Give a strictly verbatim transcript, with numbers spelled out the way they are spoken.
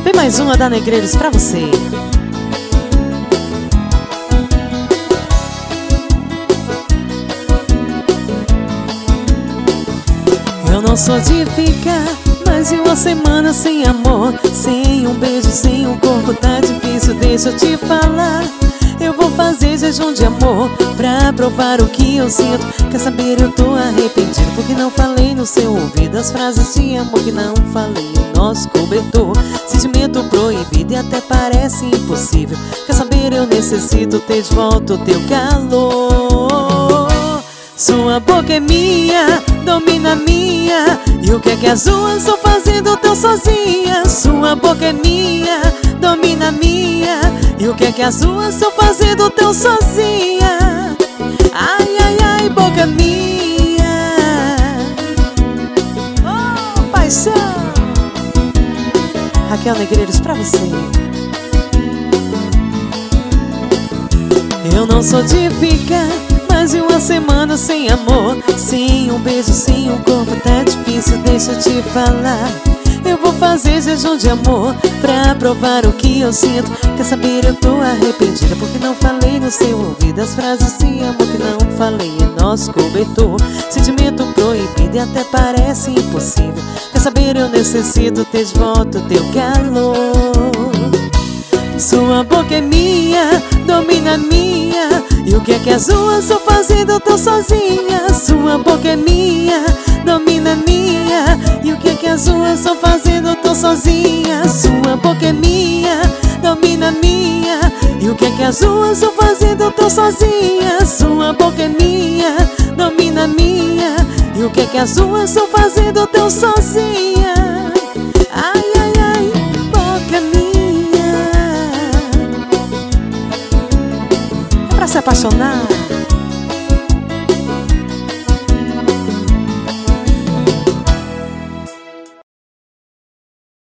Vem mais uma da Negreiros pra você. Eu não sou de ficar mais de uma semana sem amor, sem um beijo, sem um corpo, tá difícil, deixa eu te falar. Eu vou fazer jejum de amor pra provar o que eu sinto. Quer saber, eu tô arrependido porque não falei no seu ouvido as frases de amor que não falei no nosso cobertor. Sentimento proibido e até parece impossível. Quer saber, eu necessito ter de volta o teu calor. Sua boca é minha, domina minha, e o que é que as duas estão fazendo tão sozinhas? Sua boca é minha, domina minha, e o que é que as duas estão fazendo tão sozinhas? Ai, ai, ai, boca minha. Oh, paixão. Raquel Negreiros pra você. Eu não sou de ficar mais de uma semana sem amor, sem um beijo, sem um corpo, tá difícil, deixa eu te falar. Eu vou fazer jejum de amor pra provar o que eu sinto. Quer saber, eu tô arrependida porque não falei no seu ouvido as frases de amor que não falei em nosso cobertor. Sentimento proibido e até parece impossível. Quer saber, eu necessito ter de volta o teu calor. Sua boca é minha, domina minha, e o que é que as duas estão fazendo tão sozinhas? Sua boca é minha, domina minha, e o que é que as duas estão fazendo tão sozinhas? Sua boca é minha, domina minha, e o que é que as duas estão fazendo tão sozinhas? Sua boca é minha, domina minha, e o que é que as duas estão fazendo tão sozinhas? Ai, ai, ai, boca minha. Pra se apaixonar.